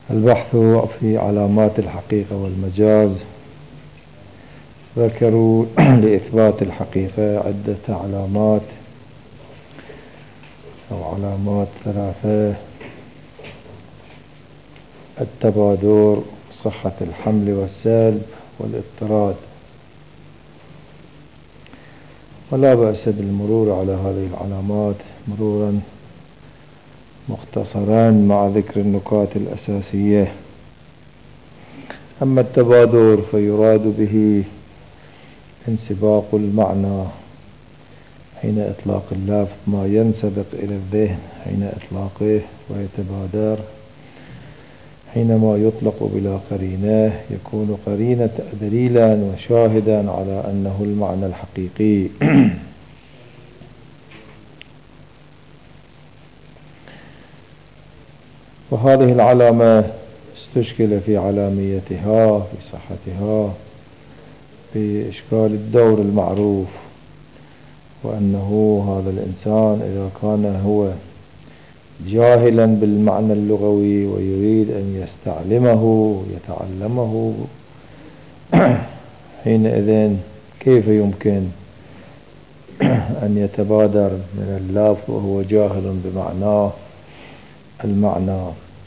البحث في علامات الحقيقة والمجاز. ذكروا لإثبات الحقيقة عدة علامات أو علامات ثلاثة: التبادر، صحة الحمل والسلب، والاضطراد. ولا بأس بالمرور على هذه العلامات مرورا مختصرا مع ذكر النقاط الأساسية. أما التبادر فيراد به انسباق المعنى حين إطلاق اللفظ، ما ينسبق إلى الذهن حين إطلاقه ويتبادر. حينما يطلق بلا قرينة يكون قرينة دليلا وشاهدا على أنه المعنى الحقيقي. وهذه العلامة استشكل في علاميتها، في صحتها، بإشكال الدور المعروف، وأنه هذا الإنسان إذا كان هو جاهلا بالمعنى اللغوي ويريد أن يستعلمه يتعلمه، حينئذ كيف يمكن أن يتبادر من اللفظ وهو جاهل بمعناه المعنى؟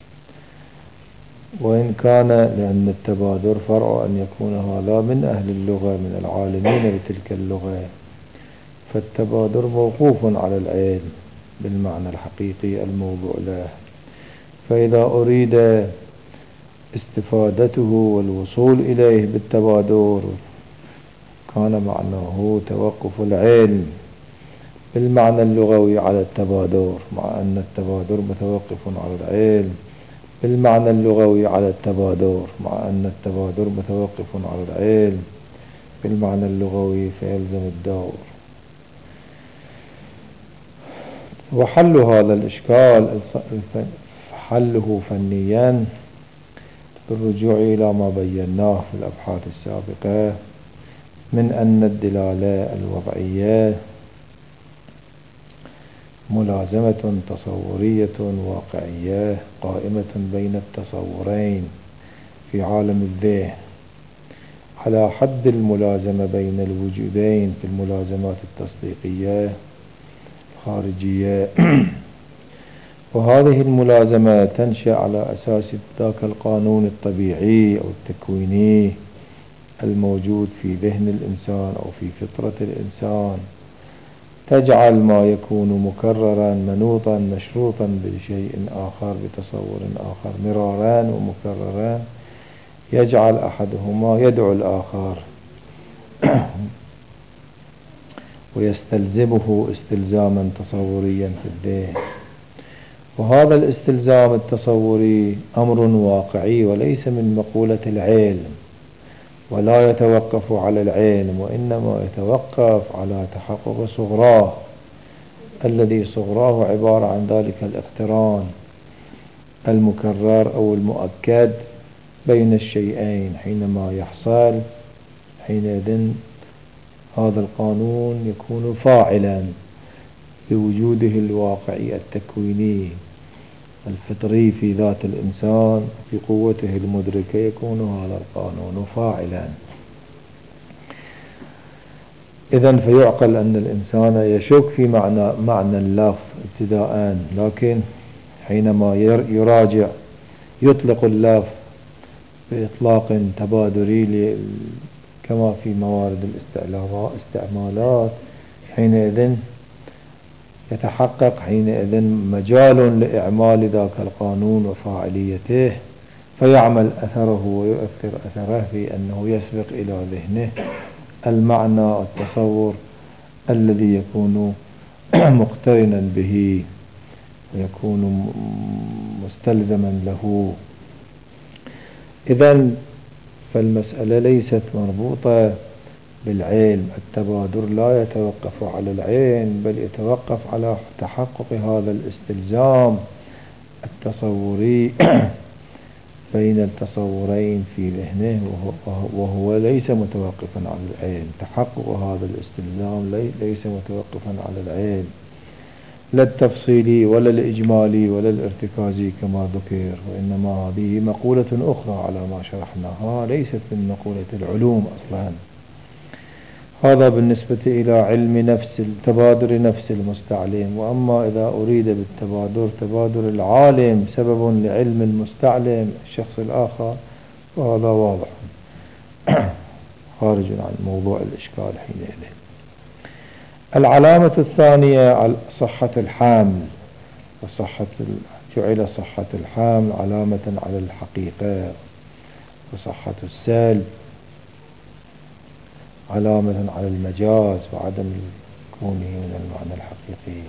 وإن كان لأن التبادر فرع أن يكون هذا من أهل اللغة، من العالمين بتلك اللغة، فالتبادر موقوف على العلم بالمعنى الحقيقي الموضوع له. فإذا أريد استفادته والوصول إليه بالتبادر كان معناه توقف العلم بالمعنى اللغوي على التبادر، مع أن التبادر متوقف على العلم بالمعنى اللغوي على التبادر، مع أن التبادر متوقف على العلم بالمعنى اللغوي، فيلزم الدور. وحل هذا الإشكال حله فنيا بالرجوع إلى ما بيناه في الأبحاث السابقة من أن الدلالة الوضعية ملازمة تصورية واقعية قائمة بين التصورين في عالم الذهن، على حد الملازمة بين الوجودين في الملازمات التصديقية الخارجية. وهذه الملازمة تنشأ على أساس ذاك القانون الطبيعي أو التكويني الموجود في ذهن الإنسان أو في فطرة الإنسان، تجعل ما يكون مكررا منوطا مشروطا بشيء آخر، بتصور آخر مرارا ومكررا، يجعل أحدهما يدعو الآخر ويستلزمه استلزاما تصوريا في الذهن. وهذا الاستلزام التصوري أمر واقعي وليس من مقولة العلم، ولا يتوقف على العلم، وإنما يتوقف على تحقق صغراه، الذي صغراه عبارة عن ذلك الاقتران المكرر أو المؤكد بين الشيئين. حينما يحصل حينئذ هذا القانون يكون فاعلا بوجوده الواقعي التكويني الفطري في ذات الإنسان، في قوته المدركة يكون هذا القانون فاعلا. إذن فيعقل أن الإنسان يشك في معنى اللفظ ابتداء، لكن حينما يراجع يطلق اللفظ بإطلاق تبادري كما في موارد الاستعمالات، حينئذ يتحقق حينئذ مجال لإعمال ذاك القانون وفاعليته، فيعمل أثره ويؤثر أثره في أنه يسبق إلى ذهنه المعنى التصور الذي يكون مقترنا به ويكون مستلزما له. إذن فالمسألة ليست مربوطة بالعلم، التبادر لا يتوقف على العلم بل يتوقف على تحقق هذا الاستلزام التصوري بين التصورين في ذهنه، وهو ليس متوقفا على العلم. تحقق هذا الاستلزام ليس متوقفا على العلم، لا التفصيلي ولا الإجمالي ولا الارتكازي كما ذكر، وإنما هذه مقولة أخرى على ما شرحناها، ليست من مقولة العلوم أصلا. هذا بالنسبة إلى علم نفس تبادر نفس المستعلم. وأما إذا أريد بالتبادر تبادر العالم سبب لعلم المستعلم الشخص الآخر، فهذا واضح خارج عن موضوع الإشكال حينئذ. العلامة الثانية صحة الحامل، جعل صحة الحامل علامة على الحقيقة، وصحة السلب علامة على المجاز وعدم كونه من المعنى الحقيقي.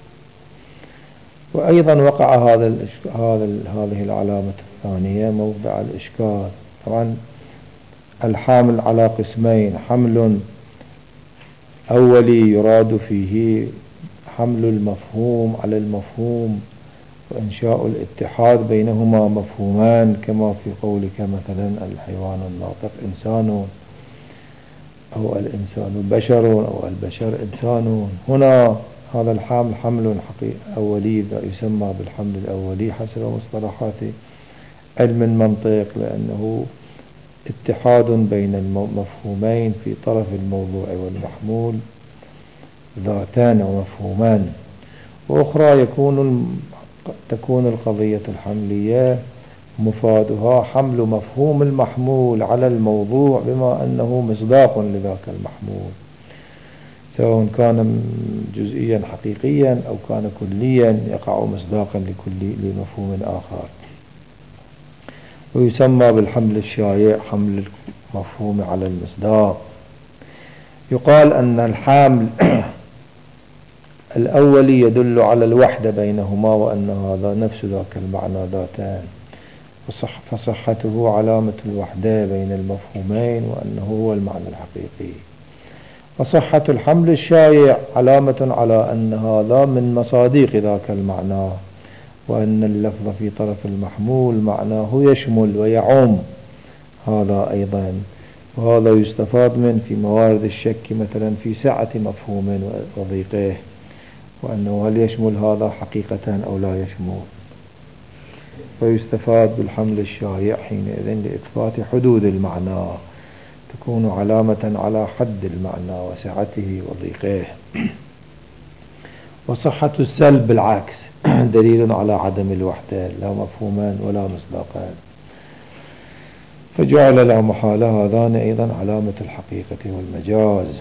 وأيضا وقع هذه العلامة الثانية موضع الإشكال. طبعا الحامل على قسمين: حمل أولي يراد فيه حمل المفهوم على المفهوم وإنشاء الاتحاد بينهما مفهومان، كما في قولك مثلا الحيوان الناطق إنسان، أو الإنسان بشر، أو البشر إنسان. هنا هذا الحمل حمل أولي يسمى بالحمل الأولي حسب مصطلحات علم المنطق، لأنه اتحاد بين المفهومين في طرف الموضوع والمحمول ذاتان ومفهومان. وأخرى تكون القضية الحملية مفادها حمل مفهوم المحمول على الموضوع بما أنه مصداق لذاك المحمول، سواء كان جزئيا حقيقيا أو كان كليا يقع مصداقا لمفهوم آخر. ويسمى بالحمل الشائع حمل المفهوم على المصداق. يقال أن الحامل الأولي يدل على الوحدة بينهما، وأن هذا نفس ذاك المعنى ذاتان، فصحته علامة الوحدة بين المفهومين، وأنه هو المعنى الحقيقي. وصحة الحمل الشائع علامة على أن هذا من مصادق ذاك المعنى، وأن اللفظ في طرف المحمول معناه يشمل ويعم هذا أيضا. وهذا يستفاد من في موارد الشك مثلا في سعة مفهوم وضيقه، وأنه هل يشمل هذا حقيقة أو لا يشمل. فيستفاد بالحمل الشائع حينئذ لإثبات حدود المعنى، تكون علامة على حد المعنى وسعته وضيقه. وصحة السلب بالعكس دليل على عدم الوحدة، لا مفهومان ولا مصداقان، فجعل لا محالة هذان أيضا علامة الحقيقة والمجاز.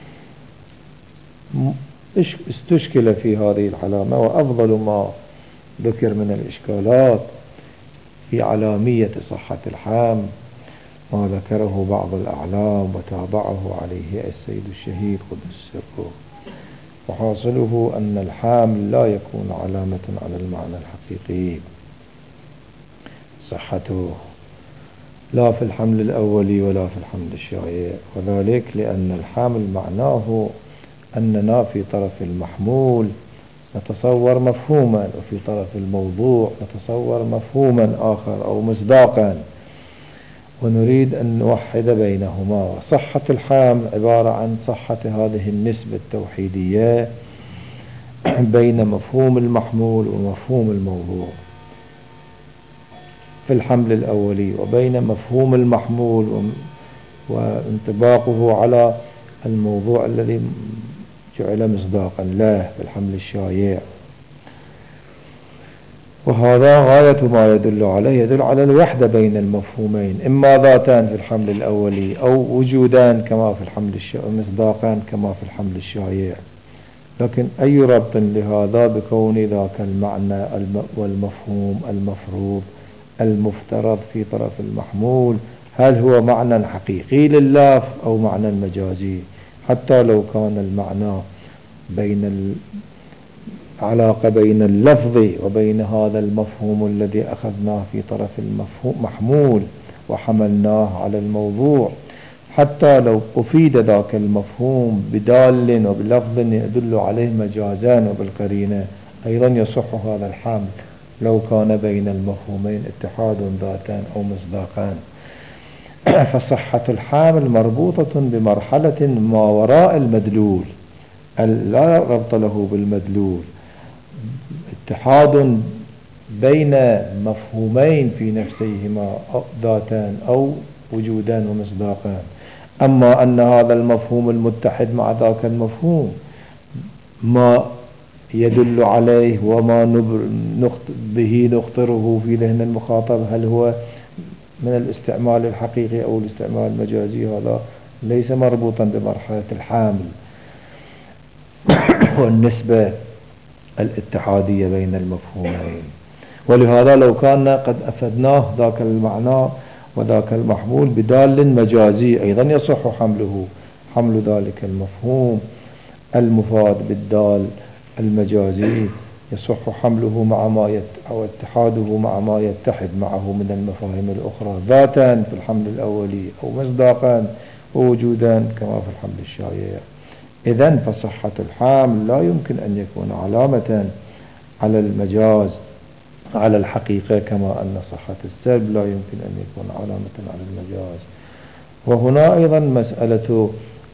استشكل في هذه العلامة، وأفضل ما ذكر من الإشكالات في علامية صحة الحامل ما ذكره بعض الأعلام وتابعه عليه السيد الشهيد قدس سره. وحاصله أن الحامل لا يكون علامة على المعنى الحقيقي صحته، لا في الحمل الأولي ولا في الحمل الشائع، وذلك لأن الحامل معناه أننا في طرف المحمول نتصور مفهوما، وفي طرف الموضوع نتصور مفهوما آخر أو مصداقا، ونريد أن نوحد بينهما. صحة الحامل عبارة عن صحة هذه النسبة التوحيدية بين مفهوم المحمول ومفهوم الموضوع في الحمل الأولي، وبين مفهوم المحمول وانطباقه على الموضوع الذي جعل مصداقا له في الحمل الشائع. وهذا غاية ما يدل عليه، يدل على الوحدة بين المفهومين، إما ذاتان في الحمل الأولي أو وجودان كما في الحمل مصداقان كما في الحمل الشائع. لكن أي ربط لهذا بكون ذاك المعنى والمفهوم المفروض المفترض في طرف المحمول هل هو معنى حقيقي لللفظ أو معنى مجازي، حتى لو كان المعنى بين العلاقة بين اللفظ وبين هذا المفهوم الذي أخذناه في طرف المحمول وحملناه على الموضوع، حتى لو أفيد ذاك المفهوم بدال وبلفظ يدل عليه مجازان وبالقرينة، أيضا يصح هذا الحمل لو كان بين المفهومين اتحاد ذاتان أو مصداقان. فصحة الحامل مربوطة بمرحلة ما وراء المدلول، لا ربط له بالمدلول. اتحاد بين مفهومين في نفسيهما ذاتان أو وجودان ومصداقان. أما أن هذا المفهوم المتحد مع ذاك المفهوم ما يدل عليه وما به نخطره في ذهن المخاطب، هل هو من الاستعمال الحقيقي أو الاستعمال المجازي، هذا ليس مربوطا بمرحلة الحامل والنسبة الاتحادية بين المفهومين. ولهذا لو كان قد أفدناه ذاك المعنى وذاك المحمول بدال مجازي أيضا يصح حمل ذلك المفهوم المفاد بالدال المجازي، يصح حمله مع ما أو اتحاده مع ما يتحد معه من المفاهيم الأخرى ذاتا في الحمل الأولي أو مصداقا ووجودا كما في الحمل الشائع. إذن فصحة الحامل لا يمكن أن يكون علامة على المجاز على الحقيقة، كما أن صحة السلب لا يمكن أن يكون علامة على المجاز. وهنا أيضا مسألة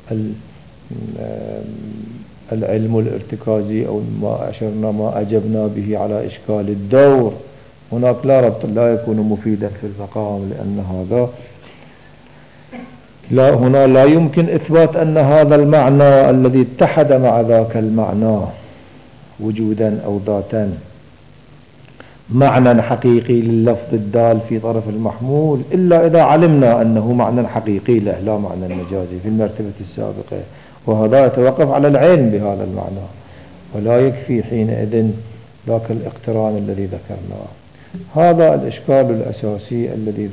العلم الارتكازي أو ما أجبنا به على إشكال الدور، هناك لا ربط، لا يكون مفيدا في المقام، لأن هذا هنا لا يمكن إثبات أن هذا المعنى الذي اتحد مع ذاك المعنى وجودا أو ذاتا معنى حقيقي لللفظ الدال في طرف المحمول إلا إذا علمنا أنه معنى حقيقي له لا معنى مجازي في المرتبة السابقة، وهذا يتوقف على العلم بهذا المعنى، ولا يكفي حينئذ ذاك الاقتران الذي ذكرناه. هذا الإشكال الأساسي الذي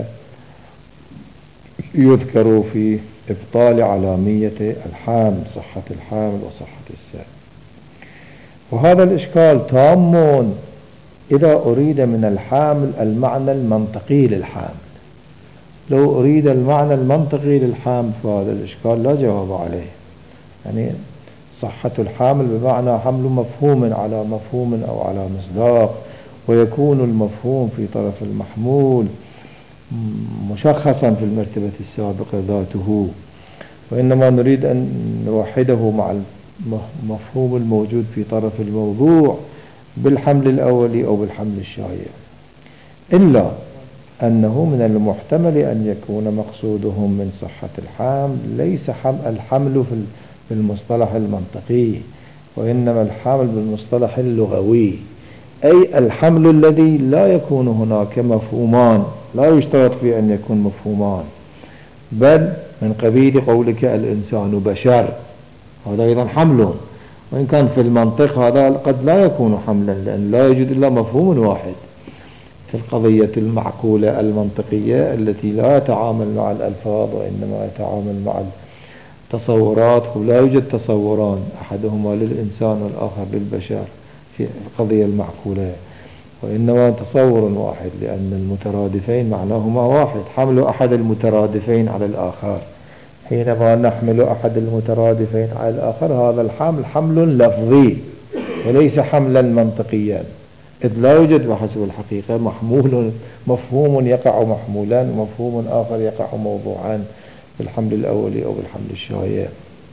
يذكر في إبطال علامية الحامل، صحة الحامل وصحة السلب. وهذا الإشكال تام إذا أريد من الحامل المعنى المنطقي للحامل. لو أريد المعنى المنطقي للحامل فهذا الإشكال لا جواب عليه. يعني صحة الحامل بمعنى حمل مفهوم على مفهوم أو على مصداق، ويكون المفهوم في طرف المحمول مشخصا في المرتبة السابقة ذاته، وإنما نريد أن نوحده مع المفهوم الموجود في طرف الموضوع بالحمل الأولي أو بالحمل الشائع. إلا أنه من المحتمل أن يكون مقصودهم من صحة الحامل ليس الحمل في المصطلح المنطقي، وإنما الحمل بالمصطلح اللغوي، أي الحمل الذي لا يكون هناك مفهومان، لا يشترط في أن يكون مفهومان، بل من قبيل قولك الإنسان بشر، هذا أيضا حمل، وإن كان في المنطق هذا قد لا يكون حملا، لأن لا يوجد إلا مفهوم واحد في القضية المعقولة المنطقية التي لا يتعامل مع الألفاظ وإنما يتعامل مع التصورات، ولا يوجد تصوران أحدهما للإنسان والآخر للبشر في القضية المعقولة، وإنما تصور واحد، لأن المترادفين معناهما واحد، حمل أحد المترادفين على الآخر. حينما نحمل أحد المترادفين على الآخر هذا الحمل حمل لفظي وليس حملا منطقيا، إذ لا يوجد بحسب الحقيقة مفهوم يقع محمولا ومفهوم آخر يقع موضوعا بالحمل الأولي أو بالحمل الشائع.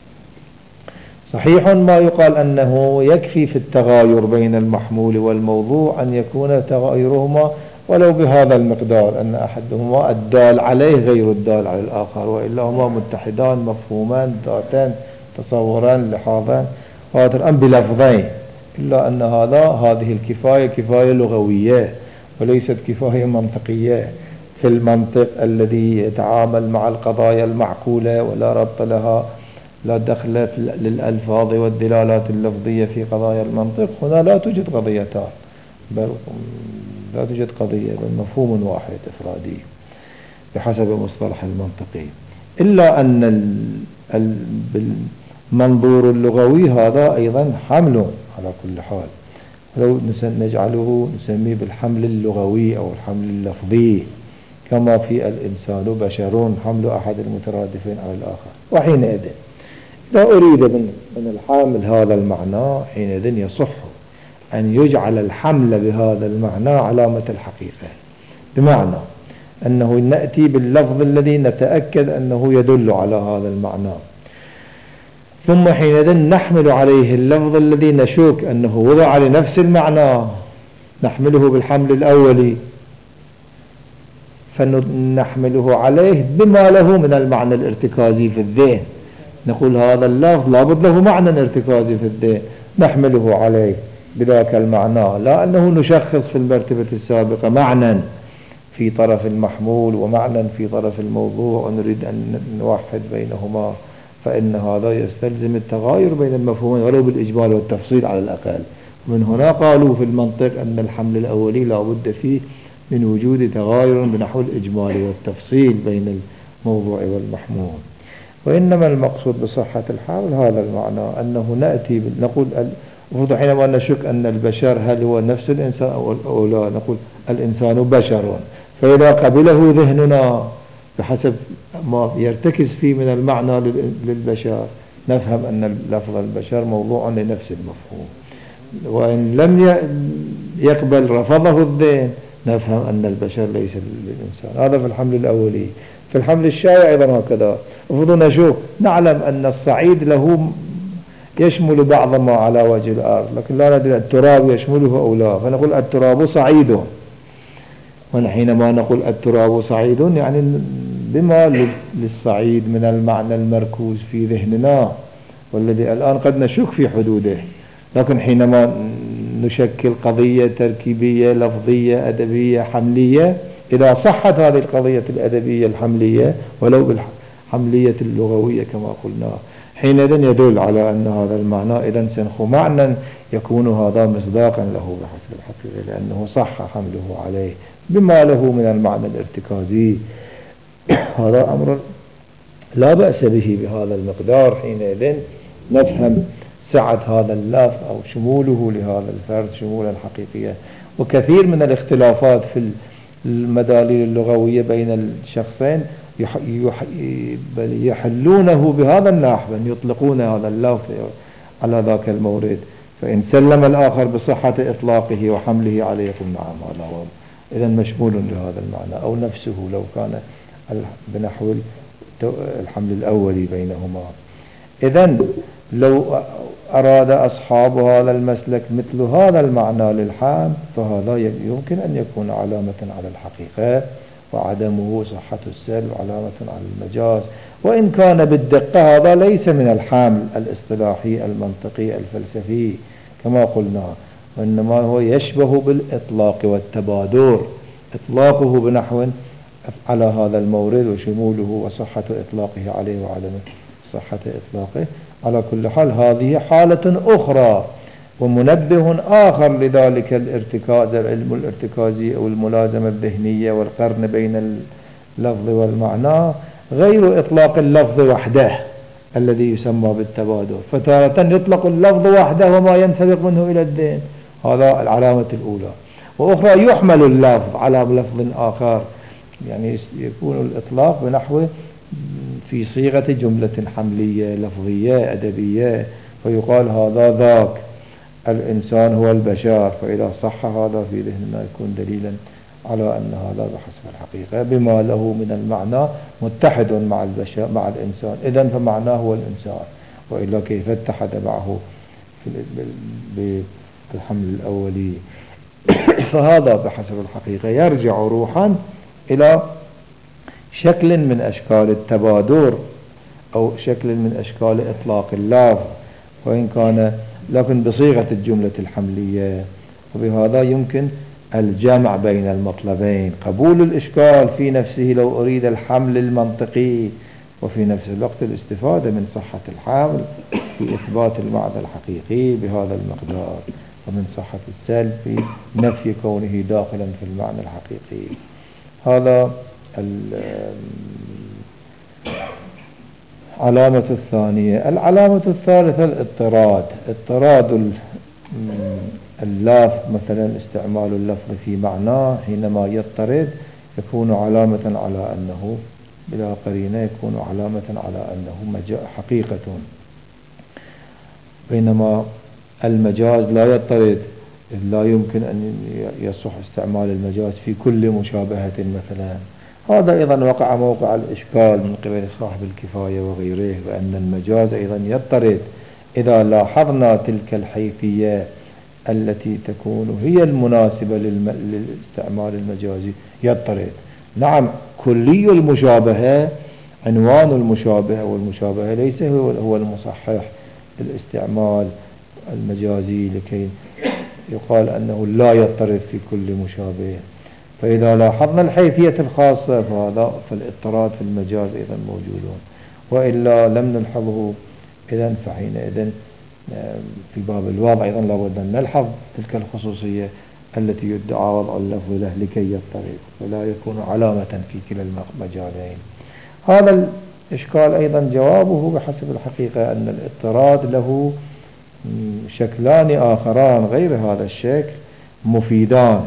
صحيح ما يقال أنه يكفي في التغاير بين المحمول والموضوع أن يكون تغايرهما ولو بهذا المقدار، أن أحدهما الدال عليه غير الدال على الآخر، وإلا هما متحدان مفهومان ذاتان تصوران لحاظان وهذا بلفظين، إلا أن هذه الكفاية كفاية لغوية وليست كفاية منطقية في المنطق الذي يتعامل مع القضايا المعقولة ولا ربط لها، لا دخل للألفاظ والدلالات اللفظية في قضايا المنطق. هنا لا توجد قضيتان، بل لا توجد قضية، بل مفهوم واحد إفرادي بحسب مصطلح المنطقي، إلا أن بالمنظور اللغوي هذا أيضا حمل على كل حال، لو نسميه بالحمل اللغوي أو الحمل اللفظي، كما في الإنسان بشر حمل أحد المترادفين على الآخر. وحينئذ إذا أريد من الحامل هذا المعنى حينئذ يصح أن يجعل الحمل بهذا المعنى علامة الحقيقة، بمعنى أنه نأتي باللفظ الذي نتأكد أنه يدل على هذا المعنى. ثم حينئذ نحمل عليه اللفظ الذي نشك أنه وضع لنفس المعنى، نحمله بالحمل الأولي، فنحمله عليه بما له من المعنى الارتكازي في الذهن. نقول هذا اللفظ لابد له معنى ارتكازي في الذهن، نحمله عليه بذاك المعنى، لا أنه نشخص في المرتبة السابقة معنى في طرف المحمول ومعنى في طرف الموضوع ونريد أن نوحد بينهما، فإن هذا يستلزم التغاير بين المفهومين ولو بالإجمال والتفصيل على الأقل. من هنا قالوا في المنطق أن الحمل الأولي لا بد فيه من وجود تغاير بنحو الإجمال والتفصيل بين الموضوع والمحمول. وإنما المقصود بصحة الحمل هذا المعنى، أنه نأتي نقول حينما نشك أن البشر هل هو نفس الإنسان أو لا، نقول الإنسان بشر، فإذا قبله ذهننا بحسب ما يرتكز فيه من المعنى للبشر نفهم أن لفظ البشر موضوع لنفس المفهوم، وإن لم يقبل رفضه الذهن نفهم أن البشر ليس للإنسان. هذا في الحمل الأولي. في الحمل الشائع أيضا هكذا، المفروض نشوف نعلم أن الصعيد له يشمل بعض ما على وجه الأرض، لكن لا ندري التراب يشمله أو لا، فنقول التراب صعيد. وحينما نقول التراب صعيد يعني بما للصعيد من المعنى المركوز في ذهننا والذي الآن قد نشك في حدوده، لكن حينما نشكل قضية تركيبية لفظية أدبية حملية، إذا صحت هذه القضية الأدبية الحملية ولو بالحملية اللغوية كما قلنا، حينئذ يدل على أن هذا المعنى إذن سنخو معنى يكون هذا مصداقا له بحسب الحقيقة، لأنه صح حمله عليه بما له من المعنى الارتكازي. هذا أمر لا بأس به بهذا المقدار. حينئذ نفهم سعة هذا اللفظ أو شموله لهذا الفرد شمولا حقيقيا. وكثير من الاختلافات في المداليل اللغوية بين الشخصين بل يحلونه بهذا النحو، أن يطلقون هذا اللفظ على ذاك المورد، فإن سلم الآخر بصحة إطلاقه وحمله عليه يقول نعم هذا هو إذن مشمول لهذا المعنى، أو نفسه لو كان بنحو الحمل الأولي بينهما. إذن لو أراد أصحاب هذا المسلك مثل هذا المعنى للحام فهذا يمكن أن يكون علامة على الحقيقة، وعدمه صحة السلب علامة على المجاز، وإن كان بالدقة هذا ليس من الحامل الاصطلاحي المنطقي الفلسفي كما قلنا، وإنما هو يشبه بالإطلاق والتبادر، إطلاقه بنحو على هذا المورد وشموله وصحة إطلاقه عليه وعدم صحة إطلاقه. على كل حال هذه حالة أخرى ومنبه آخر لذلك الارتكاز، العلم الارتكازي أو الملازمة الذهنية والقرن بين اللفظ والمعنى، غير إطلاق اللفظ وحده الذي يسمى بالتبادل، فتارة يطلق اللفظ وحده وما ينسبق منه إلى الذهن، هذا العلامة الأولى. وأخرى يحمل اللفظ على لفظ آخر، يعني يكون الإطلاق بنحو في صيغة جملة حملية لفظية أدبية، فيقال هذا ذاك الإنسان هو البشر، فإذا صح هذا في ذهننا يكون دليلا على أن هذا بحسب الحقيقة بما له من المعنى متحد مع البشر مع الإنسان، إذن فمعناه هو الإنسان، وإلا كيف اتحد معه في الحمل الأولي. فهذا بحسب الحقيقة يرجع روحا إلى شكل من أشكال التبادر أو شكل من أشكال إطلاق اللفظ، وإن كان لكن بصيغة الجملة الحملية، وبهذا يمكن الجمع بين المطلبين، قبول الإشكال في نفسه لو أريد الحمل المنطقي، وفي نفس الوقت الاستفادة من صحة الحمل في إثبات المعنى الحقيقي بهذا المقدار، ومن صحة السلب في نفي كونه داخلا في المعنى الحقيقي. هذا العلامة الثانية. العلامة الثالثة الاضطراد، اضطراد اللفظ، مثلا استعمال اللفظ في معناه حينما يضطرد يكون علامة على أنه بلا قرينة، يكون علامة على أنه حقيقة، بينما المجاز لا يضطرد، لا يمكن أن يصح استعمال المجاز في كل مشابهة مثلا، هذا أيضا وقع موقع الإشكال من قبل صاحب الكفاية وغيره، وأن المجاز أيضا يضطرد إذا لاحظنا تلك الحيثية التي تكون هي المناسبة للاستعمال المجازي يضطرد. نعم، كلي المشابهة، عنوان المشابهة والمشابهة ليس هو المصحح الاستعمال المجازي لكي يقال أنه لا يضطرد في كل مشابه. فإذا لاحظنا الحيثية الخاصة فالاضطراد في المجاز أيضا موجودون، وإلا لم نلحظه إذن فحينئذ في باب الوضع أيضا لابد أن نلحظ تلك الخصوصية التي يدعى وضع اللفظ له لكي يضطرد ولا يكون علامة في كلا المجالين. هذا الإشكال أيضا جوابه بحسب الحقيقة أن الاضطراد له شكلان آخران غير هذا الشكل مفيدان.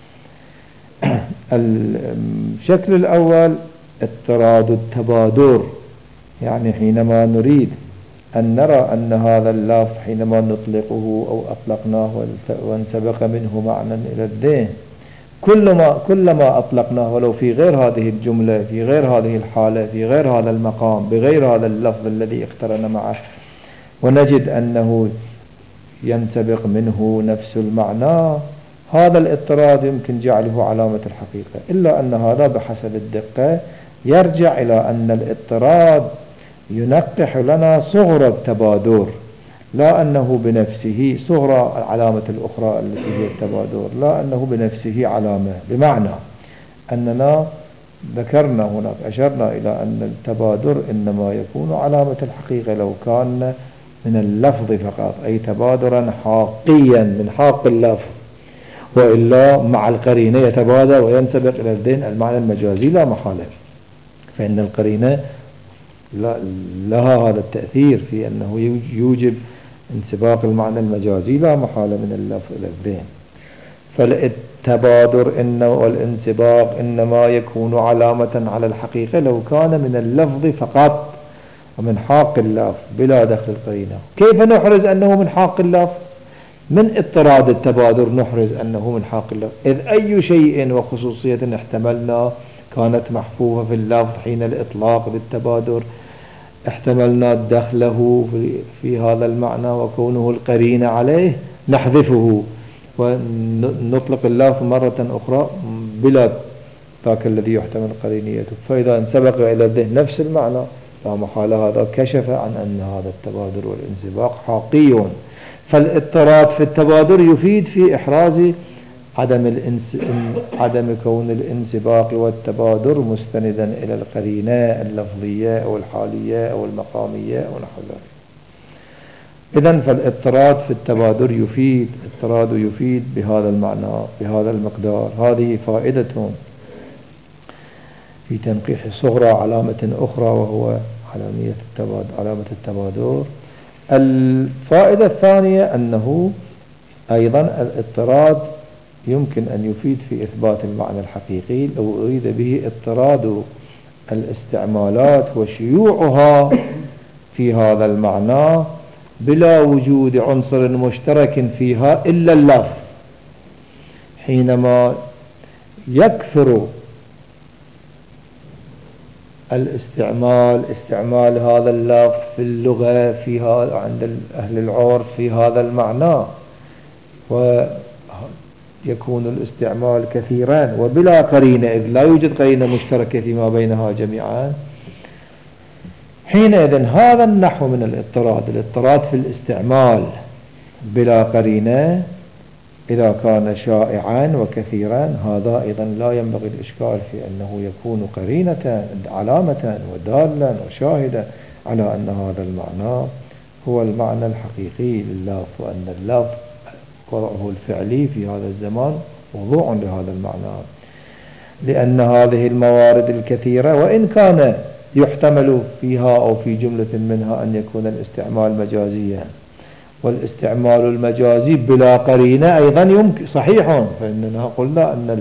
الشكل الأول اضطراد التبادر، يعني حينما نريد أن نرى أن هذا اللفظ حينما نطلقه أو أطلقناه وانسبق منه معنى إلى الذهن، كلما أطلقناه ولو في غير هذه الجملة، في غير هذه الحالة، في غير هذا المقام، بغير هذا اللفظ الذي اقترن معه، ونجد أنه ينسبق منه نفس المعنى، هذا الاضطراد يمكن جعله علامة الحقيقة. إلا أن هذا بحسب الدقة يرجع إلى أن الاضطراد ينقح لنا صغر التبادر، لا أنه بنفسه صغر العلامة الأخرى التي هي التبادر، لا أنه بنفسه علامة، بمعنى أننا ذكرنا هناك أشرنا إلى أن التبادر إنما يكون علامة الحقيقة لو كان من اللفظ فقط، أي تبادرا حاقيا من حاق اللفظ، وإلا مع القرينة يتبادر وينسبق إلى الذهن المعنى المجازي لا محالة. فإن القرينة لها هذا التأثير في أنه يوجب انسباق المعنى المجازي لا محالة من اللفظ إلى الذهن. فالتبادر والانسباق إنما يكون علامة على الحقيقة لو كان من اللفظ فقط ومن حاق اللفظ بلا دخل القرينة. كيف نحرز أنه من حاق اللفظ؟ من اضطراد التبادر نحرز أنه من حاق اللفظ، إذ أي شيء وخصوصية احتملنا كانت محفوفة في اللفظ حين الإطلاق بالتبادر احتملنا دخله في هذا المعنى وكونه القرينة عليه نحذفه ونطلق اللفظ مرة أخرى بلا ذاك الذي يحتمل قرينيته. فإذا انسبق إلى الذهن نفس المعنى لا محالة هذا كشف عن أن هذا التبادر والانسباق حقيقي. فالاضطراد في التبادر يفيد في إحراز عدم كون الانسباق والتبادر مستندا إلى القرينة اللفظية أو الحالية أو المقامية أو نحو ذلك. إذن فالاضطراد في التبادر يفيد بهذا المعنى بهذا المقدار. هذه فائدة في تنقيح صغرى علامة أخرى وهو علامة التبادر. الفائدة الثانية أنه أيضا الاضطراد يمكن أن يفيد في إثبات المعنى الحقيقي لو أريد به اضطراد الاستعمالات وشيوعها في هذا المعنى بلا وجود عنصر مشترك فيها إلا اللفظ. حينما يكثر استعمال هذا اللفظ في اللغة فيها عند أهل العرف في هذا المعنى، ويكون الاستعمال كثيرا وبلا قرينة، إذ لا يوجد قرينة مشتركة فيما بينها جميعا، حينئذ هذا النحو من الاضطراد في الاستعمال بلا قرينة إذا كان شائعا وكثيرا، هذا أيضا لا ينبغي الإشكال في أنه يكون قرينة علامة ودالا وشاهدا على أن هذا المعنى هو المعنى الحقيقي لللفظ، وأن اللفظ وضعه الفعلي في هذا الزمان وضوع لهذا المعنى. لأن هذه الموارد الكثيرة وإن كان يحتمل فيها أو في جملة منها أن يكون الاستعمال مجازيا، والاستعمال المجازي بلا قرينة أيضا يمكن صحيح، فإننا قلنا أن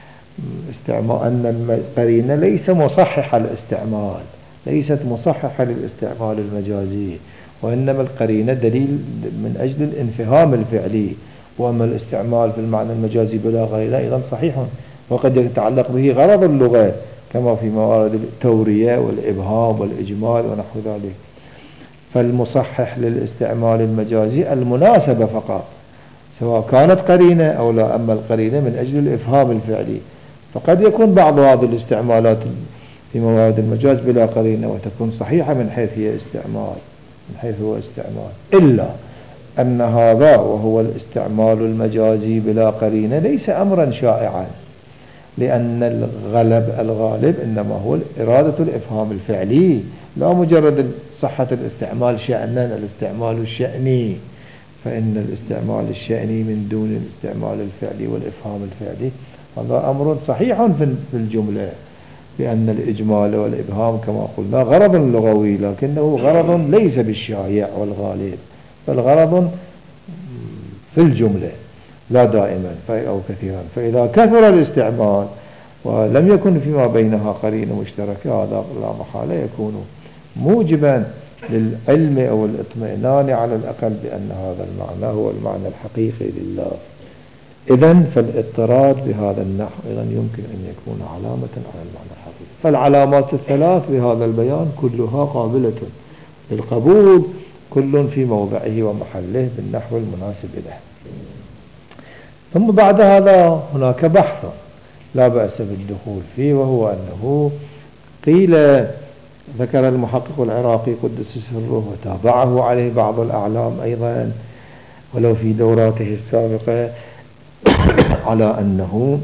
القرينة ليس مصححة الاستعمال، ليست مصححة للاستعمال المجازي، وإنما القرينة دليل من أجل الانفهام الفعلي. وأما الاستعمال في المعنى المجازي بلا قرينة أيضا صحيح، وقد يتعلق به غرض اللغة كما في موارد التورية والإبهام والإجمال ونحو ذلك. فالمصحح للاستعمال المجازي المناسبة فقط، سواء كانت قرينة أو لا. أما القرينة من أجل الإفهام الفعلي، فقد يكون بعض هذه الاستعمالات في موارد المجاز بلا قرينة وتكون صحيحة من حيث هي استعمال، من حيث هو استعمال، إلا أن هذا وهو الاستعمال المجازي بلا قرينة ليس أمرا شائعا، لأن الغالب إنما هو إرادة الإفهام الفعلي، لا مجرد صحة الاستعمال شأنا، الاستعمال الشأني. فإن الاستعمال الشأني من دون الاستعمال الفعلي والإفهام الفعلي هذا أمر صحيح في الجملة، لأن الإجمال والإبهام كما قلنا غرض لغوي، لكنه غرض ليس بالشائع والغالب، بل غرض في الجملة لا دائما أو كثيرا. فإذا كثر الاستعمال ولم يكن فيما بينها قرينة مشتركة، هذا لا محالة يكون موجبا للعلم أو الاطمئنان على الأقل بأن هذا المعنى هو المعنى الحقيقي لله. إذن فالاضطراد بهذا النحو إذن يمكن أن يكون علامة على المعنى الحقيقي. فالعلامات الثلاث بهذا البيان كلها قابلة للقبول، كل في موضعه ومحله بالنحو المناسب له. ثم بعد هذا هناك بحث لا بأس بالدخول فيه، وهو أنه قيل، ذكر المحقق العراقي قدس سره وتابعه عليه بعض الأعلام أيضا ولو في دوراته السابقة، على أنه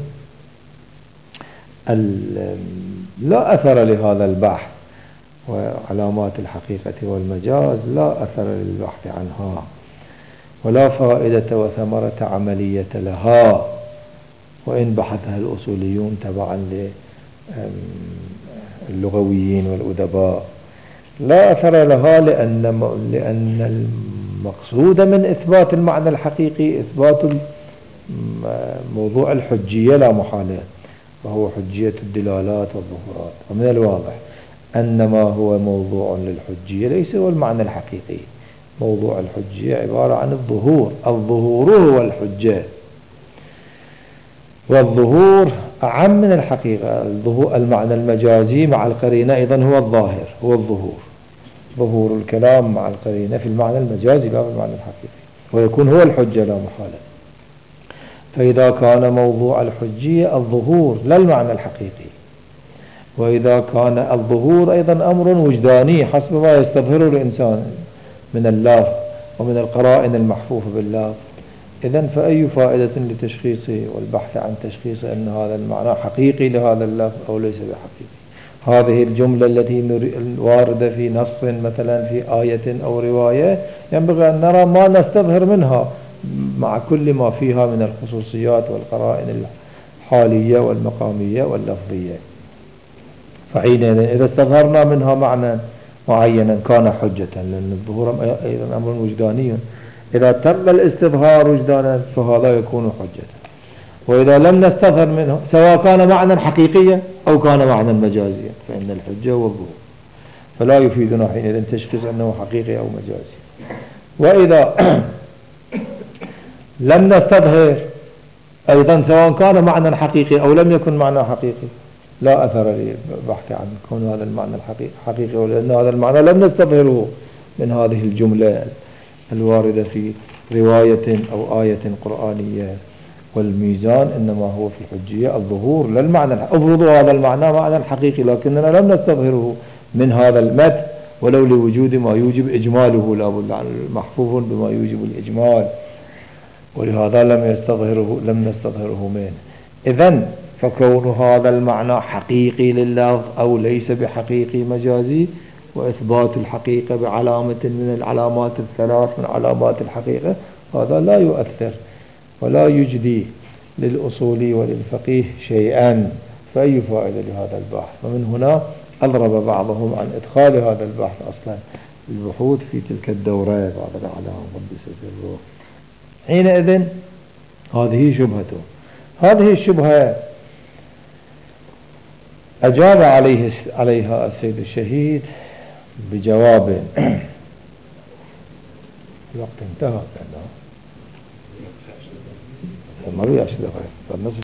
لا أثر لهذا البحث، وعلامات الحقيقة والمجاز لا أثر للبحث عنها، ولا فائدة وثمرة عملية لها، وإن بحثها الأصوليون تبعا للغويين والأدباء. لا أثر لها لأن المقصود من إثبات المعنى الحقيقي إثبات موضوع الحجية لا محالة، وهو حجية الدلالات والظهورات. ومن الواضح أن ما هو موضوع للحجية ليس هو المعنى الحقيقي. موضوع الحجية عبارة عن الظهور هو الحجة، والظهور أعم من الحقيقة. المعنى المجازي مع القرينة أيضا هو الظاهر، هو ظهور الكلام مع القرينة في المعنى المجازي لا في المعنى الحقيقي، ويكون هو الحجة لا محالة. فإذا كان موضوع الحجية الظهور لا المعنى الحقيقي، وإذا كان الظهور أيضا أمر وجداني حسب ما يستظهره الإنسان من اللفظ ومن القرائن المحفوفة باللفظ، إذن فأي فائدة لتشخيصه والبحث عن تشخيص أن هذا المعنى حقيقي لهذا اللفظ أو ليس بحقيقي. هذه الجملة التي واردة في نص مثلا في آية أو رواية ينبغي أن نرى ما نستظهر منها مع كل ما فيها من الخصوصيات والقرائن الحالية والمقامية واللفظية. فحينئذ إذا استظهرنا منها معنى معينا كان حجة، لأن الظهور أيضا أمر وجداني. إذا تم الاستظهار وجدانا فهذا يكون حجة. وإذا لم نستظهر منه سواء كان معنى حقيقيا أو كان معنى مجازيا فإن الحجة والظهور، فلا يفيدنا حينئذ تشخيص أنه حقيقي أو مجازي. وإذا لم نستظهر أيضا سواء كان معنى حقيقي أو لم يكن معنى حقيقي لا أثر للبحث عن كون هذا المعنى الحقيقي، ولأن هذا المعنى لم نستظهره من هذه الجملة الواردة في رواية أو آية قرآنية. والميزان إنما هو في الحجية الظهور للمعنى، أفرضوا هذا المعنى معنى حقيقي لكننا لم نستظهره من هذا المتن ولو لوجود ما يوجب إجماله، لابد عن محفوظ بما يوجب الإجمال، ولهذا لم نستظهره منه. إذن فكون هذا المعنى حقيقي لللفظ أو ليس بحقيقي مجازي، وإثبات الحقيقة بعلامة من العلامات الثلاث من علامات الحقيقة، هذا لا يؤثر ولا يجدي للأصولي وللفقيه شيئا، فأي فائدة لهذا البحث؟ ومن هنا أضرب بعضهم عن إدخال هذا البحث أصلا البحوث في تلك الدورة بعض الأعلام قدس سره. حينئذ هذه شبهته. هذه الشبهة أجاب عليها السيد الشهيد بجواب. الوقت انتهى، ما بيعش دقائق.